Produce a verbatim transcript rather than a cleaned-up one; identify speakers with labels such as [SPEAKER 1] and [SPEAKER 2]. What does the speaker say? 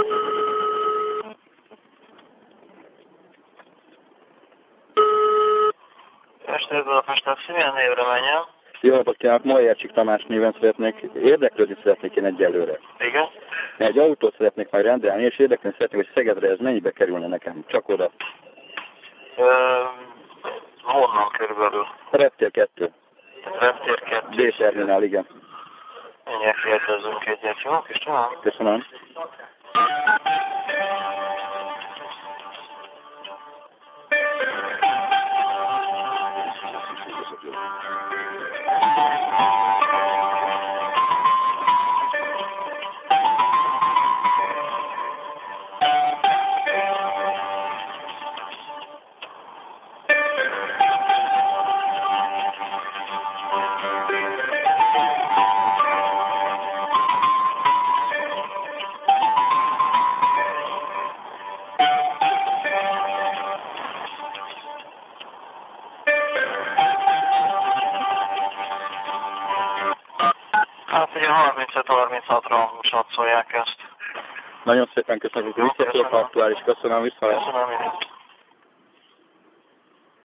[SPEAKER 1] Estéből a Pest-taxi, milyen névre menjen?
[SPEAKER 2] Jó napot kívánok, Majercsik Tamás néven szeretnék, érdeklődni szeretnék én egyelőre.
[SPEAKER 1] Igen?
[SPEAKER 2] Egy autót szeretnék majd rendelni, és érdeklődni szeretnék, hogy Szegedre ez mennyibe kerülne nekem, csak oda.
[SPEAKER 1] Ö, honnan körülbelül?
[SPEAKER 2] Reptér kettő.
[SPEAKER 1] Reptér kettő.
[SPEAKER 2] D-terminál, igen.
[SPEAKER 1] Mindjárt kérdezzünk egyet, jó? Kis tudom?
[SPEAKER 2] Köszönöm.
[SPEAKER 1] Hát ugye harmincöt harminchatra satszolják ezt.
[SPEAKER 2] Nagyon szépen köszönjük, hogy visszatértek, aktuális, köszönöm, vissza.
[SPEAKER 1] Köszönöm én.